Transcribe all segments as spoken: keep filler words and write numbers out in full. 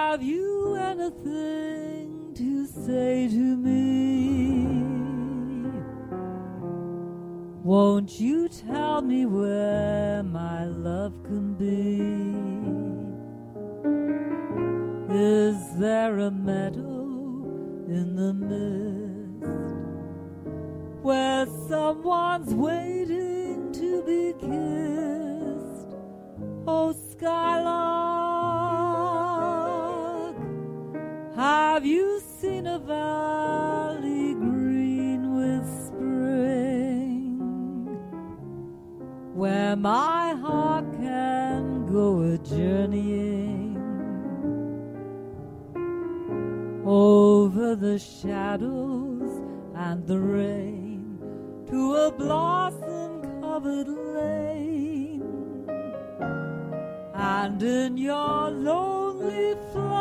Have you anything to say to me? Won't you tell me where my love can be? Is there a meadow in the mist where someone's waiting to be kissed? Oh, skylark, have you seen a valley green with spring, where my heart can go a-journeying over the shadows and the rain to a blossom-covered lane? And in your lonely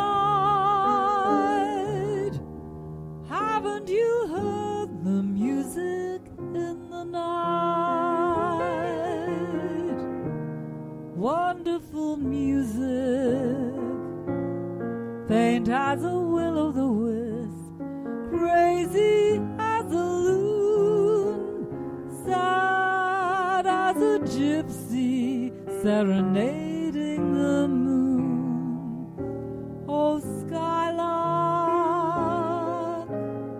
flight, haven't you heard the music in the night? Wonderful music, faint as a will-o'-the-wisp, crazy as a loon, sad as a gypsy serenading the moon. Oh, skylark,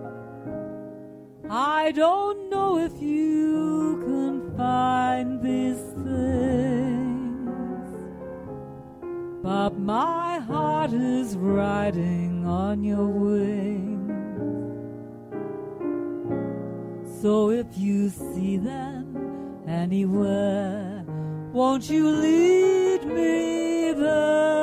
I don't know if you can find these things, but my heart is riding on your wings. So if you see them anywhere, won't you lead me there?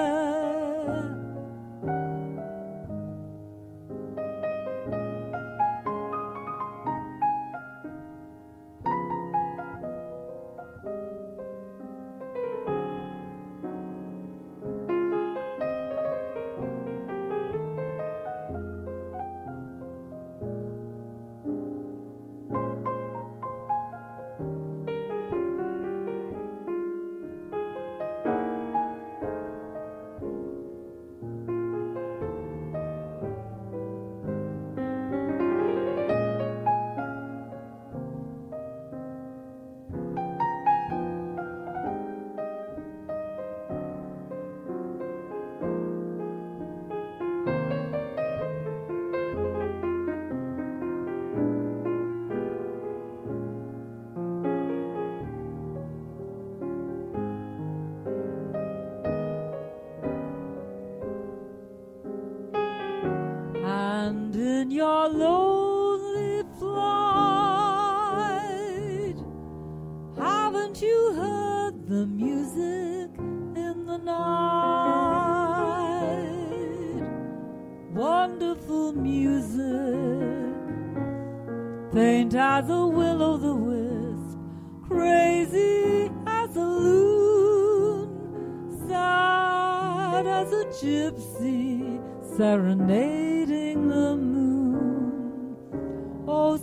And in your lonely flight, haven't you heard the music in the night? Wonderful music, faint as a will-o'-the-wisp, crazy as a loon, sad as a gypsy serenading the moon. Oh,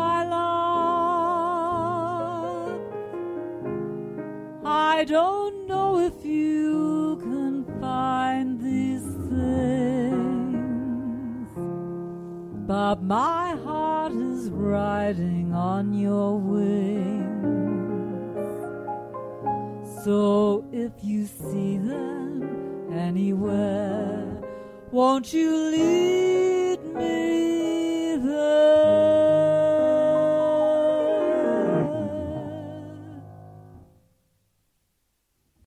skylark, I don't know if you can find these things, but my heart is riding on your wings. So if you see them anywhere, won't you leave